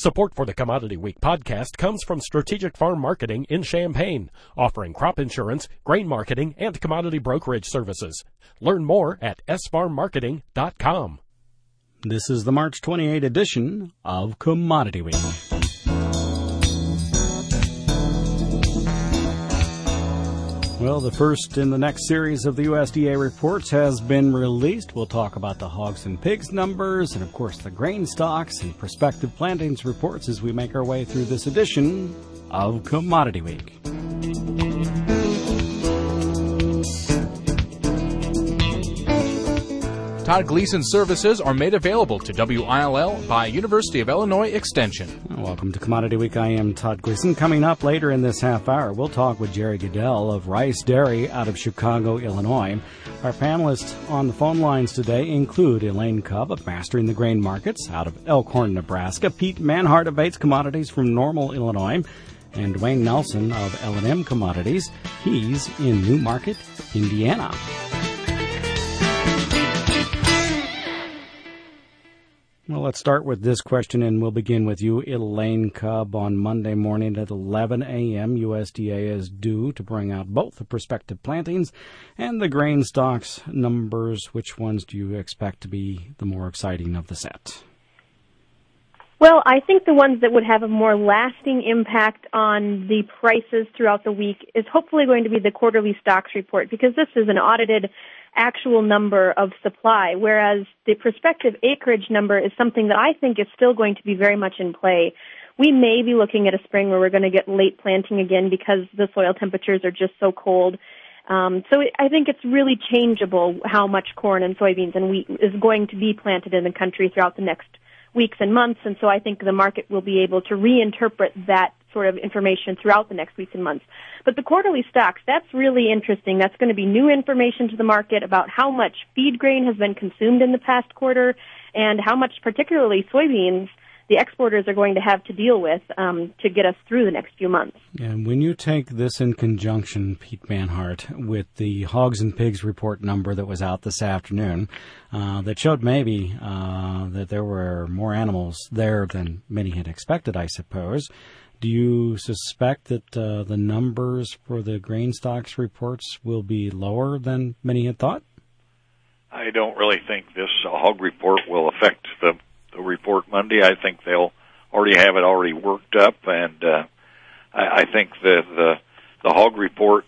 Support for the Commodity Week podcast comes from Strategic Farm Marketing in Champaign, offering crop insurance, grain marketing, and commodity brokerage services. Learn more at sfarmmarketing.com. This is the March 28 edition of Commodity Week. Well, the first in the next series of the USDA reports has been released. We'll talk about the hogs and pigs numbers and, of course, the grain stocks and prospective plantings reports as we make our way through this edition of Commodity Week. Todd Gleason services are made available to WILL by University of Illinois Extension. Welcome to Commodity Week. I am Todd Gleason. Coming up later in this half hour, we'll talk with Jerry Goodell of Rice Dairy out of Chicago, Illinois. Our panelists on the phone lines today include Elaine Cobb of Mastering the Grain Markets out of Elkhorn, Nebraska, Pete Manhart of Bates Commodities from Normal, Illinois, and Wayne Nelson of L&M Commodities. He's in Newmarket, Indiana. Well, let's start with this question, and we'll begin with you, Elaine Cobb. On Monday morning at 11 a.m., USDA is due to bring out both the prospective plantings and the grain stocks numbers. Which ones do you expect to be the more exciting of the set? Well, I think the ones that would have a more lasting impact on the prices throughout the week is hopefully going to be the quarterly stocks report, because this is an audited actual number of supply, whereas the prospective acreage number is something that I think is still going to be very much in play. We may be looking at a spring where we're going to get late planting again because the soil temperatures are just so cold. I think it's really changeable how much corn and soybeans and wheat is going to be planted in the country throughout the next weeks and months, and so I think the market will be able to reinterpret that sort of information throughout the next weeks and months. But the quarterly stocks, that's really interesting. That's going to be new information to the market about how much feed grain has been consumed in the past quarter and how much, particularly soybeans, the exporters are going to have to deal with to get us through the next few months. And when you take this in conjunction, Pete Manhart, with the hogs and pigs report number that was out this afternoon, that showed maybe that there were more animals there than many had expected, I suppose. Do you suspect that the numbers for the grain stocks reports will be lower than many had thought? I don't really think this hog report will affect the report Monday. I think they'll already have it already worked up, and I think the hog report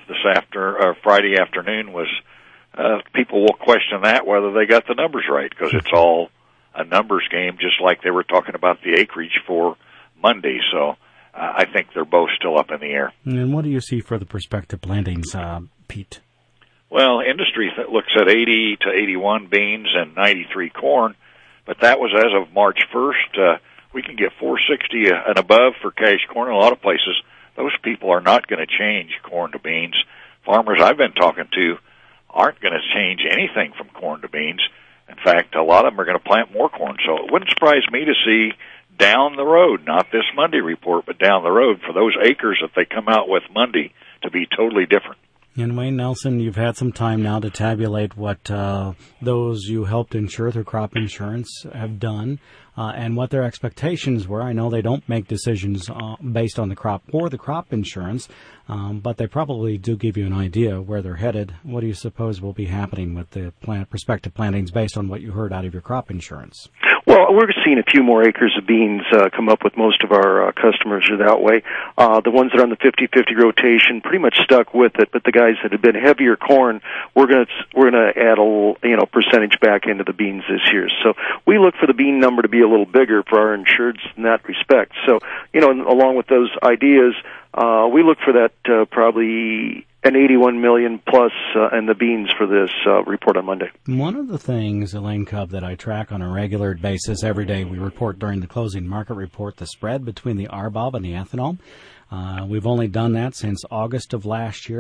Friday afternoon was people will question that whether they got the numbers right, because it's all a numbers game, just like they were talking about the acreage for Monday. So I think they're both still up in the air. And what do you see for the prospective plantings, Pete? Well, industry looks at 80 to 81 beans and 93 corn, but that was as of March 1st. We can get 460 and above for cash corn in a lot of places. Those people are not going to change corn to beans. Farmers I've been talking to aren't going to change anything from corn to beans. In fact, a lot of them are going to plant more corn. So it wouldn't surprise me to see down the road, not this Monday report, but down the road, for those acres that they come out with Monday to be totally different. And Wayne Nelson, you've had some time now to tabulate what those you helped insure through crop insurance have done and what their expectations were. I know they don't make decisions based on the crop or the crop insurance, but they probably do give you an idea where they're headed. What do you suppose will be happening with the prospective plantings based on what you heard out of your crop insurance? Well, we're seeing a few more acres of beans come up with most of our customers are that way. The ones that are on the 50-50 rotation pretty much stuck with it, but the guys that have been heavier corn, we're going to add a little, percentage back into the beans this year. So we look for the bean number to be a little bigger for our insureds in that respect. So, along with those ideas, we look for that probably an 81 million plus in the beans for this report on Monday. One of the things, Elaine Cobb, that I track on a regular basis every day, we report during the closing market report the spread between the RBOB and the ethanol. We've only done that since August of last year.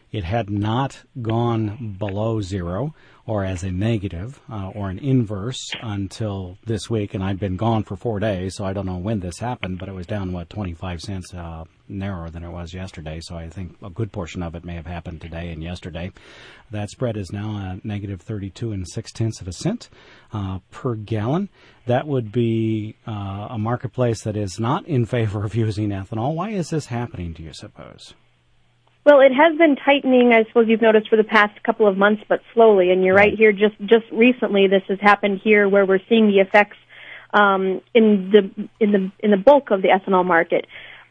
it had not gone below zero or as a negative or an inverse until this week, and I'd been gone for 4 days, so I don't know when this happened, but it was down, 25 cents narrower than it was yesterday, so I think a good portion of it may have happened today and yesterday. That spread is now negative 32 0.6 cents per gallon. That would be a marketplace that is not in favor of using ethanol. Why is this happening, do you suppose? Well, it has been tightening, I suppose you've noticed, for the past couple of months, but slowly. And you're right here, just recently, this has happened here, where we're seeing the effects in the bulk of the ethanol market.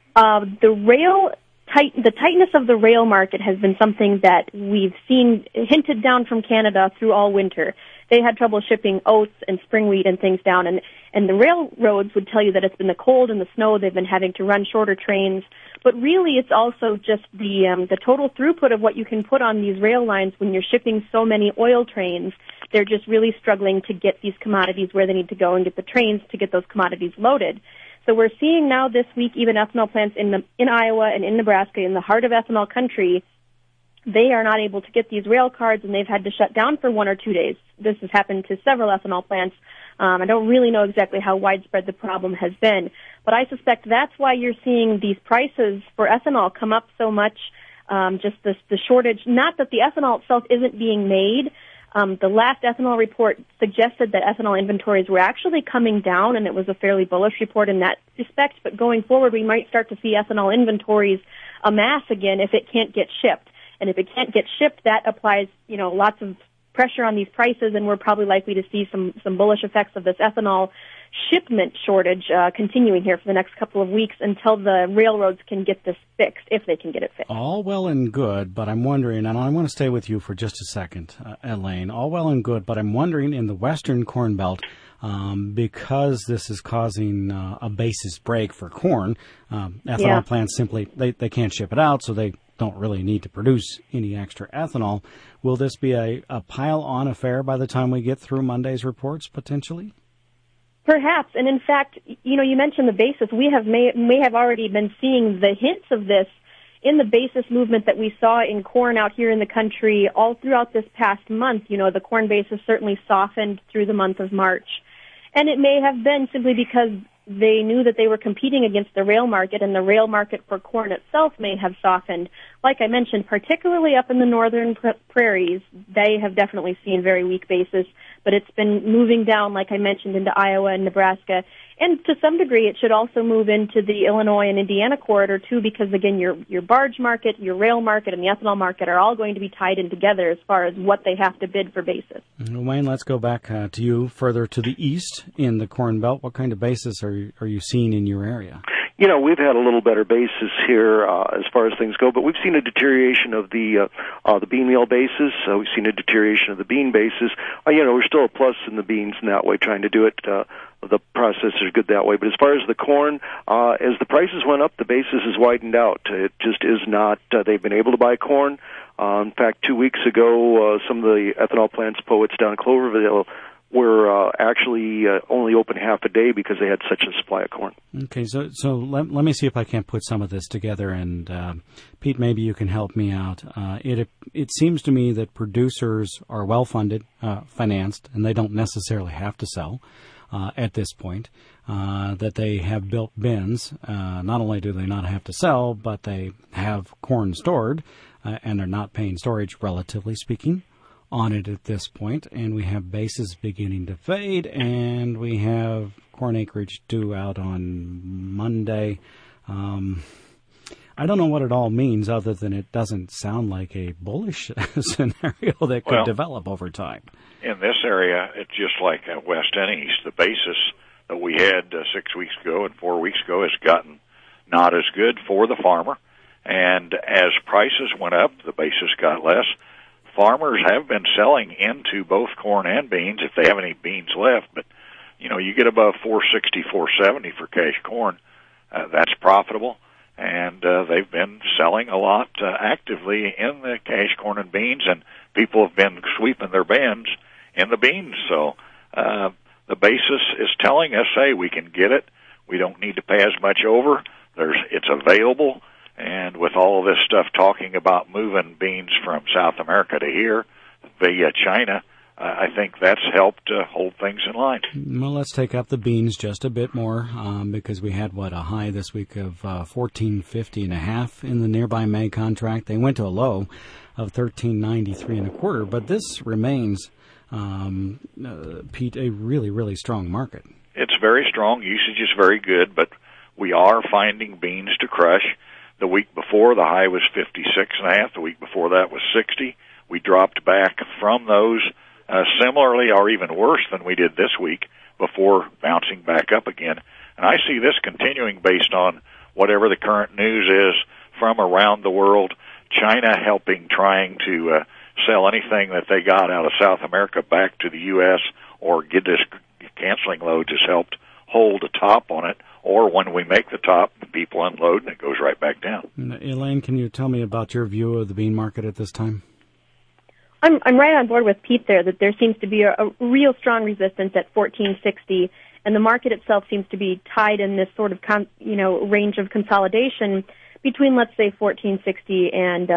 The tightness of the rail market has been something that we've seen hinted down from Canada through all winter. They had trouble shipping oats and spring wheat and things down, and the railroads would tell you that it's been the cold and the snow. They've been having to run shorter trains. But really, it's also just the total throughput of what you can put on these rail lines when you're shipping so many oil trains. They're just really struggling to get these commodities where they need to go and get the trains to get those commodities loaded. So we're seeing now this week even ethanol plants in Iowa and in Nebraska, in the heart of ethanol country, they are not able to get these rail cars, and they've had to shut down for 1 or 2 days. This has happened to several ethanol plants. I don't really know exactly how widespread the problem has been, but I suspect that's why you're seeing these prices for ethanol come up so much, just the shortage. Not that the ethanol itself isn't being made. The last ethanol report suggested that ethanol inventories were actually coming down, and it was a fairly bullish report in that respect, but going forward we might start to see ethanol inventories amass again if it can't get shipped. And if it can't get shipped, that applies, lots of pressure on these prices, and we're probably likely to see some bullish effects of this ethanol shipment shortage continuing here for the next couple of weeks until the railroads can get this fixed, if they can get it fixed. All well and good, but I'm wondering, and I want to stay with you for just a second, Elaine. All well and good, but I'm wondering in the Western Corn Belt, because this is causing a basis break for corn, ethanol plants simply, they can't ship it out, so they don't really need to produce any extra ethanol. Will this be a pile-on affair by the time we get through Monday's reports, potentially? Perhaps, and in fact, you mentioned the basis. We may have already been seeing the hints of this in the basis movement that we saw in corn out here in the country all throughout this past month. The corn basis certainly softened through the month of March. And it may have been simply because they knew that they were competing against the rail market, and the rail market for corn itself may have softened. Like I mentioned, particularly up in the northern prairies, they have definitely seen very weak basis, but it's been moving down, like I mentioned, into Iowa and Nebraska. And to some degree, it should also move into the Illinois and Indiana corridor, too, because, again, your barge market, your rail market, and the ethanol market are all going to be tied in together as far as what they have to bid for basis. Wayne, let's go back to you further to the east in the Corn Belt. What kind of basis are you seeing in your area? We've had a little better basis here as far as things go, but we've seen a deterioration of the bean meal basis. We've seen a deterioration of the bean basis. We're still a plus in the beans in that way, trying to do it. The process is good that way. But as far as the corn, as the prices went up, the basis has widened out. It just is not. They've been able to buy corn. In fact, 2 weeks ago, some of the ethanol plants, Poets down in Cloverville, were actually only open half a day because they had such a supply of corn. Okay, so let me see if I can put some of this together, and Pete, maybe you can help me out. It seems to me that producers are well-funded, financed, and they don't necessarily have to sell at this point, that they have built bins. Not only do they not have to sell, but they have corn stored, and they're not paying storage, relatively speaking, on it at this point, and we have bases beginning to fade, and we have corn acreage due out on Monday. I don't know what it all means other than it doesn't sound like a bullish scenario that could develop over time. In this area, it's just like west and east. The basis that we had 6 weeks ago and 4 weeks ago has gotten not as good for the farmer, and as prices went up, the basis got less. Farmers have been selling into both corn and beans if they have any beans left, but you get above $4.60, $4.70 for cash corn, that's profitable, and they've been selling a lot actively in the cash corn and beans, and people have been sweeping their bins in the beans. So the basis is telling us, hey, we can get it. We don't need to pay as much over. It's available, And with all of this stuff talking about moving beans from South America to here via China, I think that's helped hold things in line. Well, let's take up the beans just a bit more because we had, a high this week of 14.50.5 in the nearby May contract. They went to a low of 13.93.25, but this remains, Pete, a really, really strong market. It's very strong. Usage is very good, but we are finding beans to crush. The week before, the high was 56.5. The week before that was 60. We dropped back from those similarly or even worse than we did this week before bouncing back up again. And I see this continuing based on whatever the current news is from around the world. China trying to sell anything that they got out of South America back to the U.S. or get this canceling loads has helped hold a top on it. Or when we make the top, people unload and it goes right back down. Elaine, can you tell me about your view of the bean market at this time? I'm right on board with Pete there that there seems to be a real strong resistance at 1460, and the market itself seems to be tied in this sort of range of consolidation between, let's say, 1460 and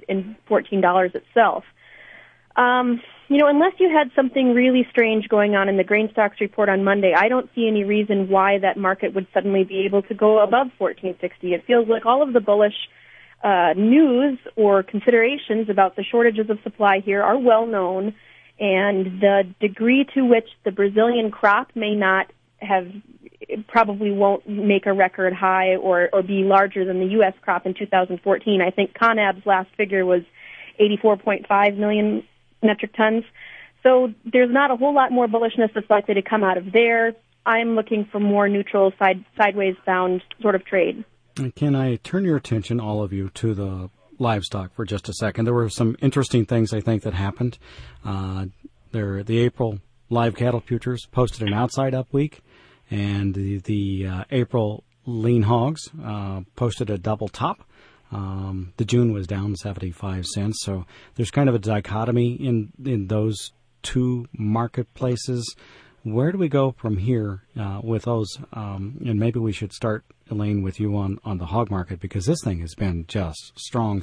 $14 itself. Unless you had something really strange going on in the grain stocks report on Monday, I don't see any reason why that market would suddenly be able to go above 1460. It feels like all of the bullish news or considerations about the shortages of supply here are well known, and the degree to which the Brazilian crop probably won't make a record high or be larger than the U.S. crop in 2014. I think CONAB's last figure was 84.5 million metric tons. So there's not a whole lot more bullishness that's likely to come out of there. I'm looking for more neutral, sideways bound sort of trade. Can I turn your attention, all of you, to the livestock for just a second? There were some interesting things, I think, that happened. The April live cattle futures posted an outside up week, and the April lean hogs posted a double top. The June was down 75 cents, so there's kind of a dichotomy in those two marketplaces. Where do we go from here with those? And maybe we should start, Elaine, with you on the hog market, because this thing has been just strong.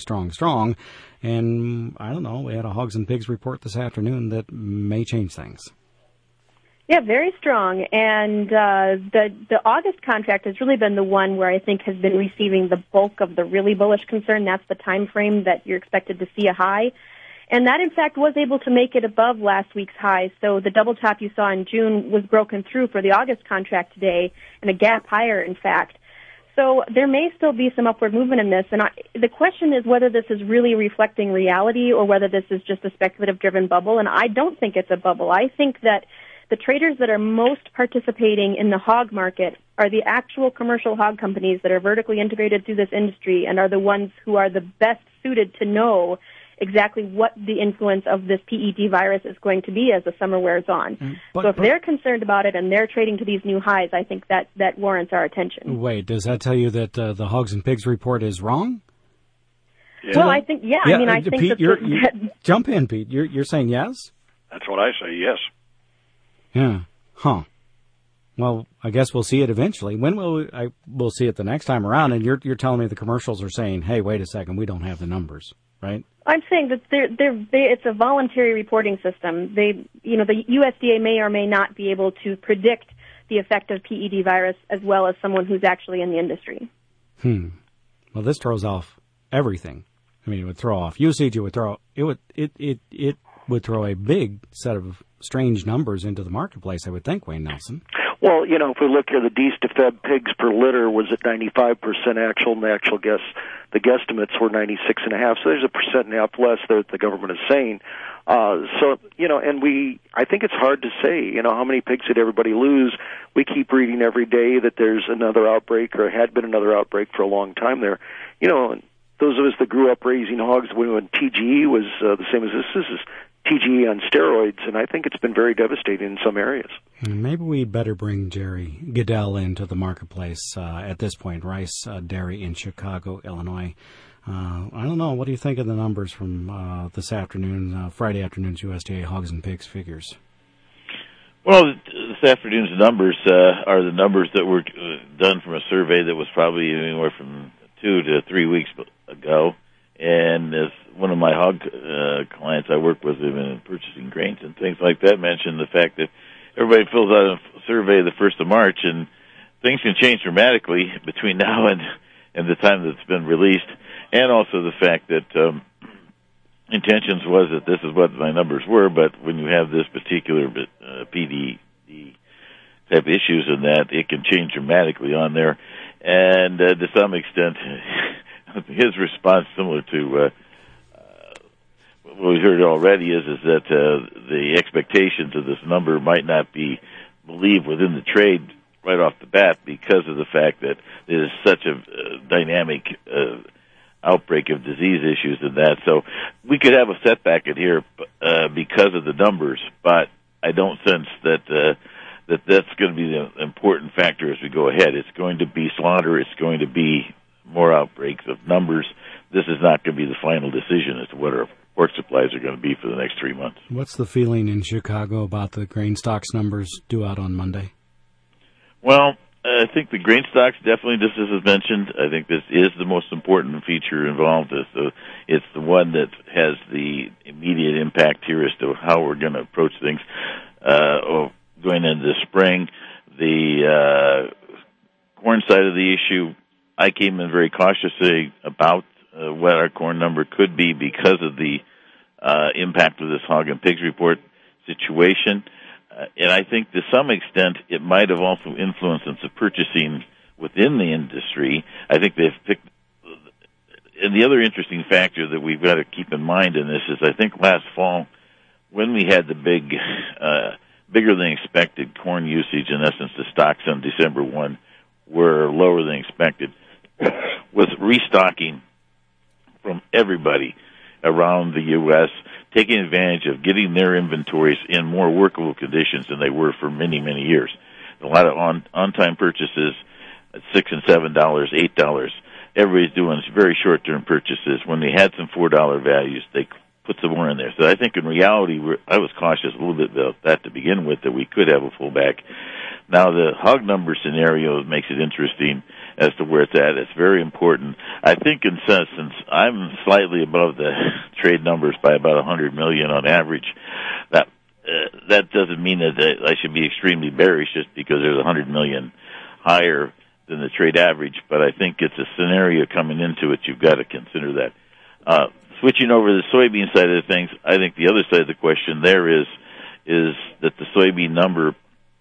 And I don't know, we had a Hogs and Pigs report this afternoon that may change things. Yeah, very strong. And the August contract has really been the one where I think has been receiving the bulk of the really bullish concern. That's the time frame that you're expected to see a high. And that, in fact, was able to make it above last week's high. So the double top you saw in June was broken through for the August contract today, and a gap higher, in fact. So there may still be some upward movement in this. And the question is whether this is really reflecting reality or whether this is just a speculative-driven bubble. And I don't think it's a bubble. I think that the traders that are most participating in the hog market are the actual commercial hog companies that are vertically integrated through this industry and are the ones who are the best suited to know exactly what the influence of this PED virus is going to be as the summer wears on. So if they're concerned about it and they're trading to these new highs, I think that warrants our attention. Wait, does that tell you that the Hogs and Pigs report is wrong? Yeah. Well, I think, yeah. I mean, I think Pete, jump in, Pete. You're saying yes? That's what I say, yes. Yeah. Huh. Well, I guess we'll see it eventually. When will we'll see it the next time around? And you're telling me the commercials are saying, "Hey, wait a second, we don't have the numbers," right? I'm saying that it's a voluntary reporting system. The USDA may or may not be able to predict the effect of PED virus as well as someone who's actually in the industry. Well, this throws off everything. I mean, it would throw off usage. It would throw a big set of strange numbers into the marketplace, I would think, Wayne Nelson. Well, if we look here, the Dees to Fed pigs per litter was at 95% actual, and the guesstimates were 96.5. So there's 1.5% less that the government is saying. I think it's hard to say, how many pigs did everybody lose? We keep reading every day that there's another outbreak or had been another outbreak for a long time there. Those of us that grew up raising hogs when TGE was the same as this is TGE on steroids, and I think it's been very devastating in some areas. Maybe we'd better bring Jerry Goodell into the marketplace at this point. Rice Dairy in Chicago, Illinois. I don't know. What do you think of the numbers from this afternoon, Friday afternoon's USDA Hogs and Pigs figures? Well, this afternoon's numbers are the numbers that were done from a survey that was probably anywhere from 2 to 3 weeks ago, and as one of my hog clients I work with in purchasing grains and things like that mentioned the fact that everybody fills out a survey the 1st of March, and things can change dramatically between now and the time that it's been released, and also the fact that intentions was that this is what my numbers were, but when you have this particular PDD type issues in that, it can change dramatically on there. And to some extent, his response, similar to what we heard already, is that the expectations of this number might not be believed within the trade right off the bat because of the fact that it is such a dynamic outbreak of disease issues and that. So we could have a setback in here because of the numbers, but I don't sense that that's going to be the important factor as we go ahead. It's going to be slaughter. It's going to be more outbreaks of numbers. This is not going to be the final decision as to what our pork supplies are going to be for the next 3 months. What's the feeling in Chicago about the grain stocks numbers due out on Monday? Well, I think the grain stocks definitely, just as was mentioned, I think this is the most important feature involved. It's the one that has the immediate impact here as to how we're going to approach things going into the spring. The corn side of the issue, I came in very cautiously about what our corn number could be because of the impact of this hog and pigs report situation. And I think to some extent it might have also influenced some purchasing within the industry. I think they've picked. And the other interesting factor that we've got to keep in mind in this is I think last fall when we had the bigger than expected corn usage, in essence the stocks on December 1 were lower than expected, with restocking from everybody around the U.S., taking advantage of getting their inventories in more workable conditions than they were for many, many years. A lot of on-time purchases at $6 and $7, $8. Everybody's doing very short-term purchases. When they had some $4 values, they put some more in there. So I think in reality, I was cautious a little bit about that to begin with, that we could have a pullback. Now, the hog number scenario makes it interesting as to where it's at. It's very important. I think, in essence, I'm slightly above the trade numbers by about 100 million on average. That doesn't mean that I should be extremely bearish just because there's 100 million higher than the trade average, but I think it's a scenario coming into it. You've got to consider that. Switching over to the soybean side of things, I think the other side of the question there is that the soybean number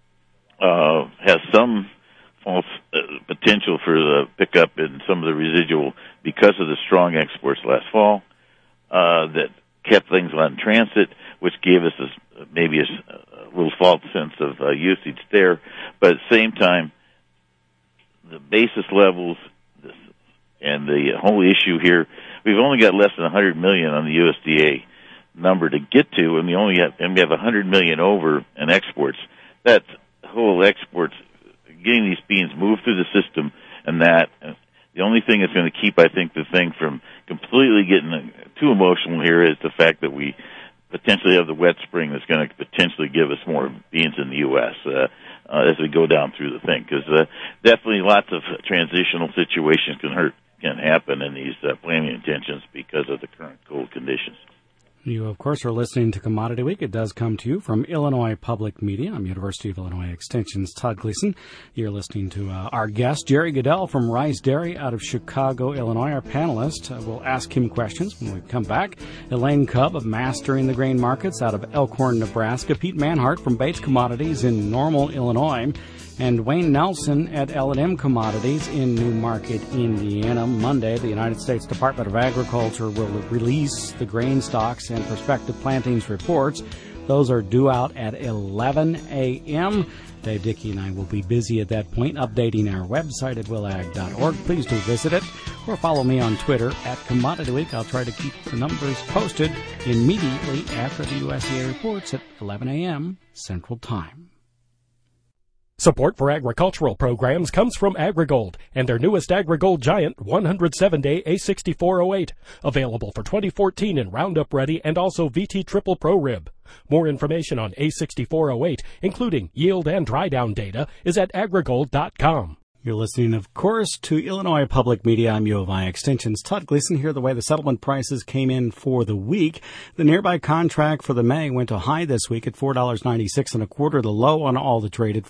has some false potential for the pickup in some of the residual because of the strong exports last fall that kept things on transit, which gave us maybe a little false sense of usage there. But at the same time, the basis levels and the whole issue here, we've only got less than 100 million on the USDA number to get to, and we have 100 million over in exports. That whole exports, getting these beans moved through the system, and that the only thing that's going to keep, I think, the thing from completely getting too emotional here is the fact that we potentially have the wet spring that's going to potentially give us more beans in the U.S. As we go down through the thing, because definitely lots of transitional situations can happen in these planting intentions because of the current cold conditions. You, of course, are listening to Commodity Week. It does come to you from Illinois Public Media. I'm University of Illinois Extension's Todd Gleason. You're listening to our guest, Jerry Goodell from Rice Dairy out of Chicago, Illinois. Our panelist, we'll ask him questions when we come back. Elaine Cubb of Mastering the Grain Markets out of Elkhorn, Nebraska. Pete Manhart from Bates Commodities in Normal, Illinois. And Wayne Nelson at L&M Commodities in Newmarket, Indiana. Monday, the United States Department of Agriculture will release the grain stocks and prospective plantings reports. Those are due out at 11 a.m. Dave Dickey and I will be busy at that point updating our website at willag.org. Please do visit it or follow me on Twitter at Commodity Week. I'll try to keep the numbers posted immediately after the USDA reports at 11 a.m. Central Time. Support for agricultural programs comes from AgriGold and their newest AgriGold Giant 107-day A6408, available for 2014 in Roundup Ready and also VT Triple Pro Rib. More information on A6408, including yield and dry down data, is at agrigold.com. You're listening, of course, to Illinois Public Media. I'm U of I Extension's Todd Gleason here. The way the settlement prices came in for the week. The nearby contract for the May went to high this week at $4.96 The low on all the traded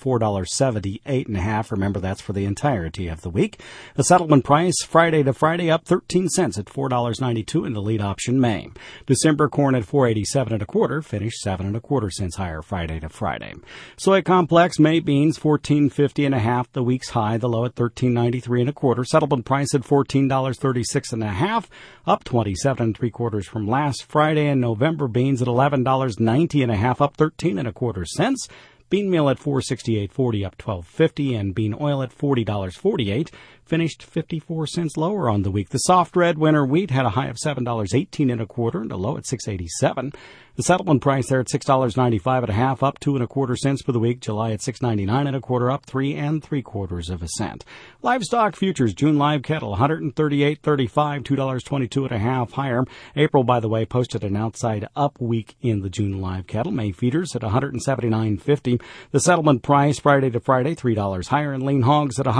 $4.78 Remember, that's for the entirety of the week. The settlement price Friday to Friday up 13 cents at $4.92 in the lead option May. December corn at $4.87 finished 7.25 cents higher Friday to Friday. Soy complex May beans $14.50 the week's high. The low at $13.93 Settlement price at $14.36 up 27.75 from last Friday. And November beans at $11.90 up 13.25 cents. Bean meal at $4.68.40 up 12.50, and bean oil at $40.48 finished 54 cents lower on the week. The soft red winter wheat had a high of $7.18 and a low at $6.87. The settlement price there at $6.95 up 2.25 cents for the week. July at $6.99 up 3.75 cents. Livestock futures June live cattle $138.35, $2.22 higher. April, by the way, posted an outside up week in the June live cattle. May feeders at $179.50. The settlement price Friday to Friday $3 higher, and lean hogs at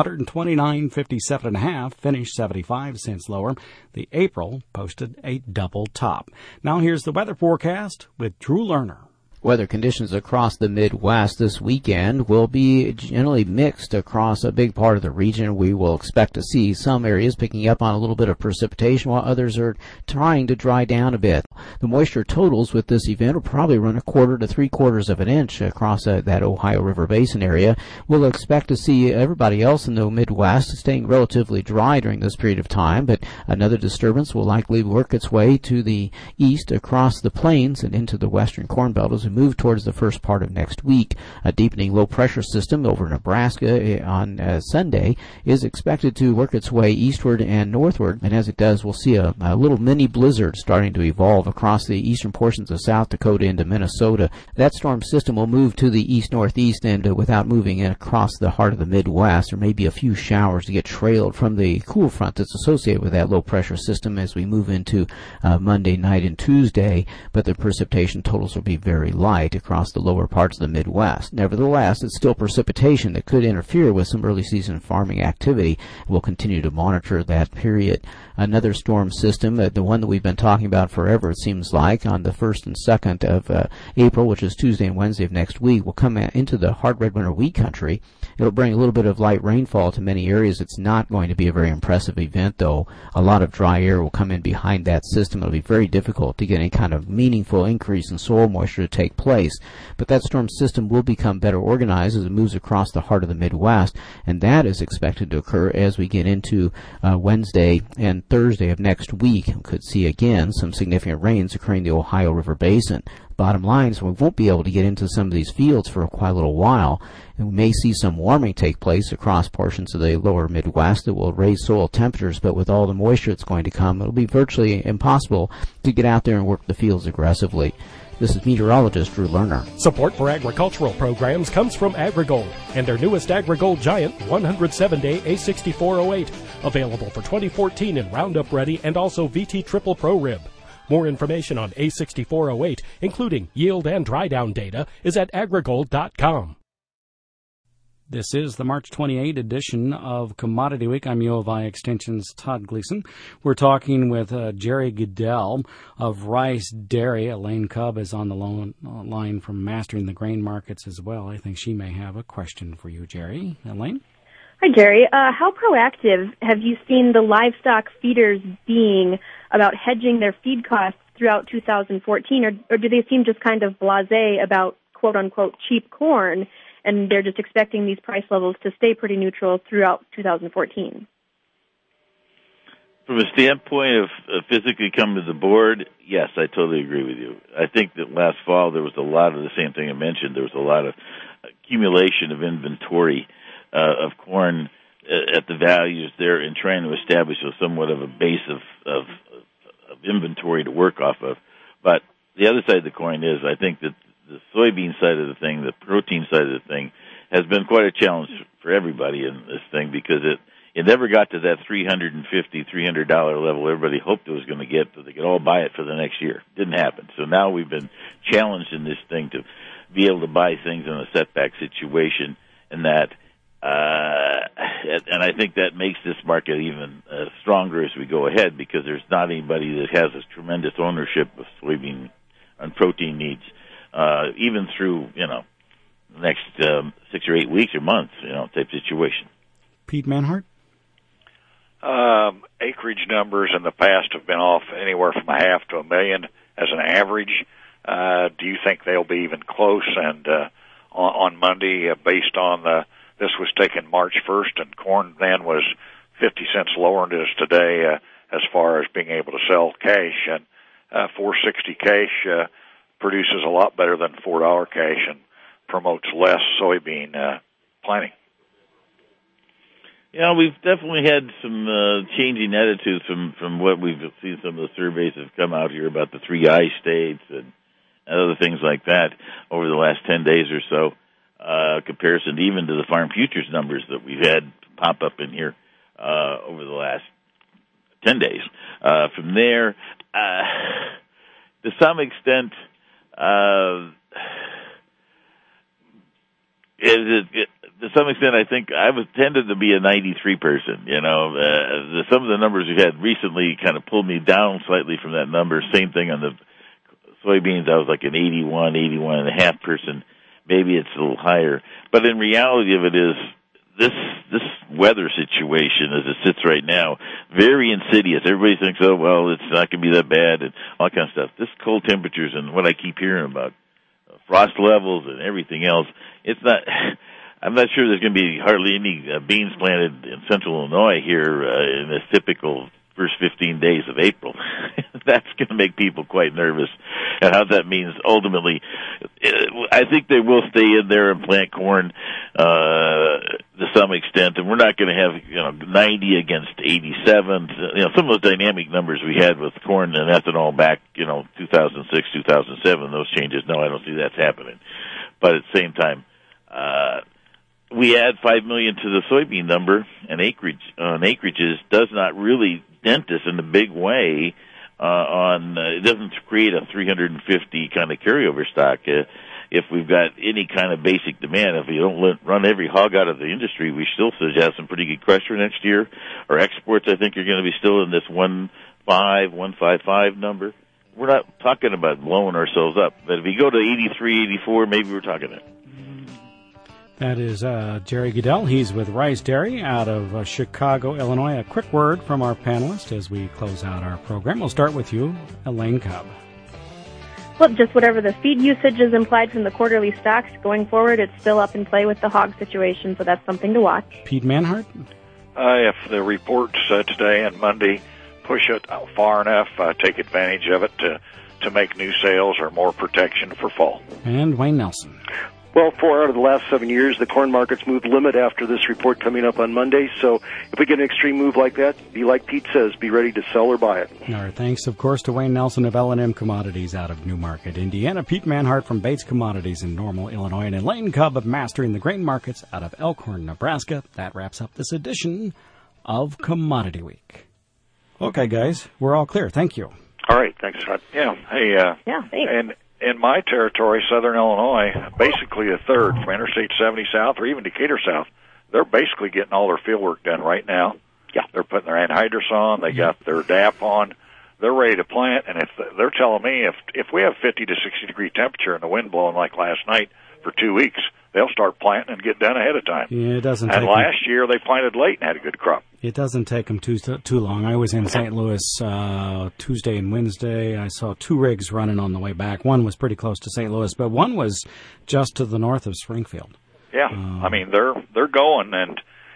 $129.57 finished 75 cents lower. The April posted a double top. Now here's the weather forecast with Drew Lerner. Weather conditions across the Midwest this weekend will be generally mixed across a big part of the region. We will expect to see some areas picking up on a little bit of precipitation while others are trying to dry down a bit. The moisture totals with this event will probably run 1/4 to 3/4 of an inch across that Ohio River Basin area. We'll expect to see everybody else in the Midwest staying relatively dry during this period of time, but another disturbance will likely work its way to the east across the plains and into the western Corn Belt as we move towards the first part of next week. A deepening low-pressure system over Nebraska on Sunday is expected to work its way eastward and northward, and as it does, we'll see a little mini blizzard starting to evolve across the eastern portions of South Dakota into Minnesota. That storm system will move to the east-northeast, and without moving across the heart of the Midwest, there may be a few showers to get trailed from the cool front that's associated with that low-pressure system as we move into Monday night and Tuesday, but the precipitation totals will be very light across the lower parts of the Midwest. Nevertheless, it's still precipitation that could interfere with some early season farming activity. We'll continue to monitor that period. Another storm system, the one that we've been talking about forever, it seems like, on the 1st and 2nd of April, which is Tuesday and Wednesday of next week, will come into the hard red winter wheat country. It'll bring a little bit of light rainfall to many areas. It's not going to be a very impressive event, though. A lot of dry air will come in behind that system. It'll be very difficult to get any kind of meaningful increase in soil moisture to take place. But that storm system will become better organized as it moves across the heart of the Midwest, and that is expected to occur as we get into Wednesday and Thursday of next week. We could see again some significant rains occurring in the Ohio River Basin. Bottom line is we won't be able to get into some of these fields for quite a little while, and we may see some warming take place across portions of the lower Midwest that will raise soil temperatures, but with all the moisture that's going to come, it'll be virtually impossible to get out there and work the fields aggressively. This is meteorologist Drew Lerner. Support for agricultural programs comes from AgriGold and their newest AgriGold Giant 107-day A6408, available for 2014 in Roundup Ready and also VT Triple Pro Rib. More information on A6408, including yield and dry down data, is at agrigold.com. This is the March 28 edition of Commodity Week. I'm U of I Extension's Todd Gleason. We're talking with Jerry Goodell of Rice Dairy. Elaine Cubb is on the line from Mastering the Grain Markets as well. I think she may have a question for you, Jerry. Elaine? Hi, Jerry. How proactive have you seen the livestock feeders being about hedging their feed costs throughout 2014, or do they seem just kind of blasé about quote-unquote cheap corn, and they're just expecting these price levels to stay pretty neutral throughout 2014? From a standpoint of physically coming to the board, yes, I totally agree with you. I think that last fall there was a lot of the same thing I mentioned. There was a lot of accumulation of inventory of corn at the values there and trying to establish somewhat of a base of inventory to work off of. But the other side of the coin is I think that the soybean side of the thing, the protein side of the thing, has been quite a challenge for everybody in this thing because it never got to that $300 level everybody hoped it was going to get, so they could all buy it for the next year. Didn't happen. So now we've been challenged in this thing to be able to buy things in a setback situation, and that And I think that makes this market even stronger as we go ahead, because there's not anybody that has this tremendous ownership of soybean and protein needs, even through, the next 6 or 8 weeks or months, type situation. Pete Manhart? Acreage numbers in the past have been off anywhere from 0.5 to 1 million as an average. Do you think they'll be even close? And on Monday, based on this was taken March 1st, and corn then was 50 cents lower than it is today as far as being able to sell cash. And $4.60 cash produces a lot better than $4 cash and promotes less soybean planting. Yeah, we've definitely had some changing attitudes from what we've seen. Some of the surveys have come out here about the 3 I states and other things like that over the last 10 days or so, comparison even to the farm futures numbers that we've had pop up in here over the last 10 days. From there, to some extent, to some extent, I think I was tended to be a 93 person. Some of the numbers we had recently kind of pulled me down slightly from that number. Same thing on the soybeans. I was like an 81 and a half person. Maybe it's a little higher. But in reality of it is, this weather situation as it sits right now, very insidious. Everybody thinks, oh, well, it's not going to be that bad and all kind of stuff. This cold temperatures and what I keep hearing about frost levels and everything else, it's not... I'm not sure there's going to be hardly any beans planted in central Illinois here in this typical first 15 days of April. That's going to make people quite nervous. And how that means ultimately, I think they will stay in there and plant corn to some extent. And we're not going to have 90 against 87. Some of those dynamic numbers we had with corn and ethanol back 2006, 2007. Those changes. No, I don't see that's happening. But at the same time, we add 5 million to the soybean number, and acreages does not really dent us in a big way. It doesn't create a 350 kind of carryover stock. If we've got any kind of basic demand, if we don't run every hog out of the industry, we still should have some pretty good crush for next year. Our exports, I think, are going to be still in this 155 number. We're not talking about blowing ourselves up, but if we go to 83, 84, maybe we're talking it. That is Jerry Goodell. He's with Rice Dairy out of Chicago, Illinois. A quick word from our panelists as we close out our program. We'll start with you, Elaine Cobb. Well, just whatever the feed usage is implied from the quarterly stocks going forward, it's still up in play with the hog situation, so that's something to watch. Pete Manhart? If the reports today and Monday push it far enough, take advantage of it to make new sales or more protection for fall. And Wayne Nelson. Well, 4 out of the last 7 years, the corn market's moved limit after this report coming up on Monday. So if we get an extreme move like that, be like Pete says, be ready to sell or buy it. All right, thanks, of course, to Wayne Nelson of L&M Commodities out of Newmarket, Indiana, Pete Manhart from Bates Commodities in Normal, Illinois, and Elaine Cobb of Mastering the Grain Markets out of Elkhorn, Nebraska. That wraps up this edition of Commodity Week. Okay, guys, we're all clear. Thank you. All right, thanks, Todd. Yeah, hey, yeah, thanks. And in my territory, southern Illinois, basically a third from Interstate 70 south or even Decatur south, they're basically getting all their field work done right now. Yeah. They're putting their anhydrous on. They got their DAP on. They're ready to plant. And if they're telling me if we have 50 to 60 degree temperature and the wind blowing like last night for 2 weeks, they'll start planting and get done ahead of time. Yeah, it doesn't. And last year they planted late and had a good crop. It doesn't take them too long. I was in St. Louis Tuesday and Wednesday. I saw 2 rigs running on the way back. One was pretty close to St. Louis, but one was just to the north of Springfield. Yeah, I mean they're going, and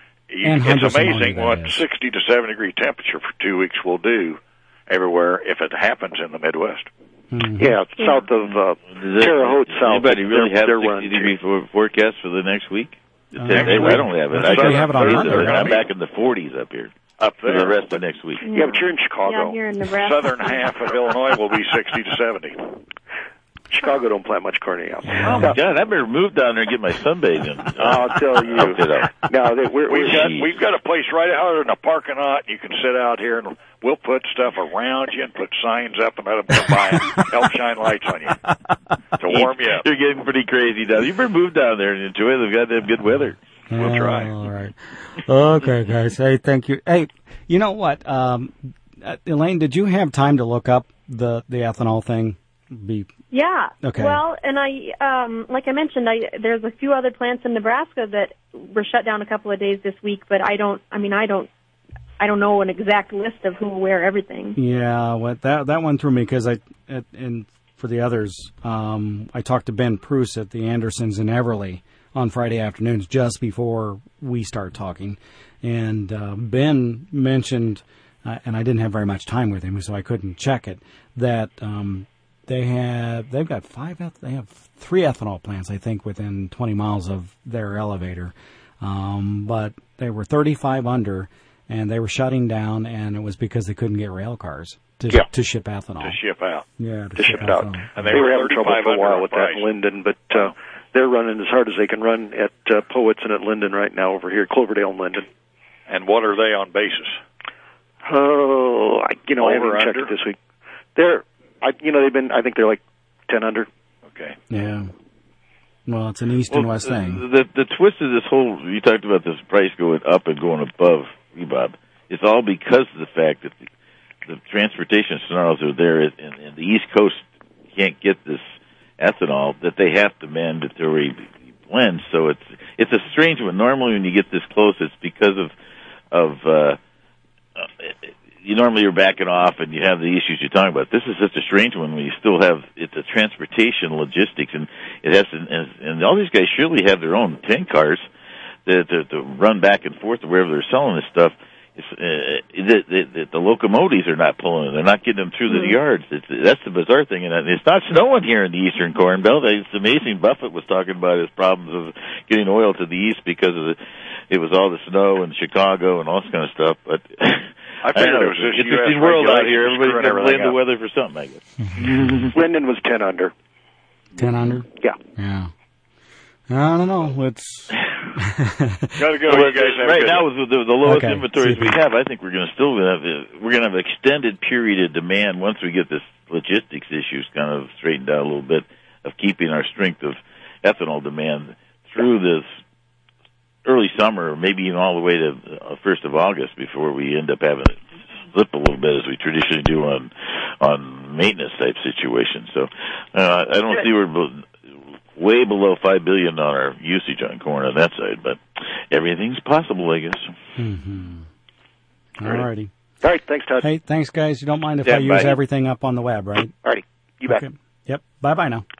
it's amazing what 60 to 70 degree temperature for 2 weeks will do everywhere if it happens in the Midwest. Mm-hmm. Yeah, south of Terre Haute, south. Anybody really have a 60 degree forecast for the next week? I don't have it. I have it on Monday. I'm back in the 40s up here. Up there. For the rest of next week. Yeah, but you're in Chicago. Yeah, here in Nebraska. Southern half of Illinois will be 60 to 70. Chicago don't plant much corn anyhow. Oh my God! I better move down there and get my sunbathing. I'll tell you. We've got a place right out in the parking lot. You can sit out here, and we'll put stuff around you and put signs up and let them come by and help shine lights on you to warm you up. You're getting pretty crazy down there. You better move down there and enjoy the goddamn good weather. We'll try. All right. Okay, guys. Hey, thank you. Hey, you know what? Elaine, did you have time to look up the ethanol thing? Yeah. Okay. Well, and like I mentioned, there's a few other plants in Nebraska that were shut down a couple of days this week, but I don't know an exact list of who, where, everything. Yeah, well, that one threw me because and for the others, I talked to Ben Pruce at the Andersons in Everly on Friday afternoons just before we start talking, and Ben mentioned, and I didn't have very much time with him, so I couldn't check it, that they have 3 ethanol plants, I think, within 20 miles of their elevator, but they were 35 under. And they were shutting down, and it was because they couldn't get rail cars to ship ethanol. To ship out. Yeah, to ship it out. And they were having trouble for a while with that in Linden, but they're running as hard as they can run at Poets and at Linden right now over here, Cloverdale and Linden. And what are they on basis? Oh, I haven't checked it this week. I think they're like 10 under. Okay. Yeah. Well, it's an east and west thing. The twist of this whole, you talked about this price going up and going above, Bob. It's all because of the fact that the transportation snarls are there, and the East Coast can't get this ethanol that they have to mandatory blend. So it's a strange one. Normally, when you get this close, it's because of you normally are backing off and you have the issues you're talking about. This is such a strange one when you still have it's a transportation logistics, and it has and all these guys surely have their own tank cars to run back and forth to wherever they're selling this stuff. The locomotives are not pulling them. They're not getting them through the yards. That's the bizarre thing. And it's not snowing here in the Eastern Corn Belt. It's amazing. Buffett was talking about his problems of getting oil to the east because of it was all the snow in Chicago and all this kind of stuff. But I figured it was this interesting world out here. Everybody's going to blame the weather for something, I guess. Linden was 10 under. 10 under? Yeah. Yeah. I don't know. It's gotta go. You guys have right now with the lowest inventories we have, I think we're going to have an extended period of demand once we get this logistics issues kind of straightened out a little bit of keeping our strength of ethanol demand through this early summer, maybe even all the way to 1st of August before we end up having it slip a little bit as we traditionally do on maintenance type situations. So I don't see we're way below $5 billion usage on corn on that side, but everything's possible, I guess. Mm-hmm. All righty. All right, thanks, Todd. Hey, thanks, guys. You don't mind if I use everything up on the web, right? All righty. You bet. Okay. Yep. Bye-bye now.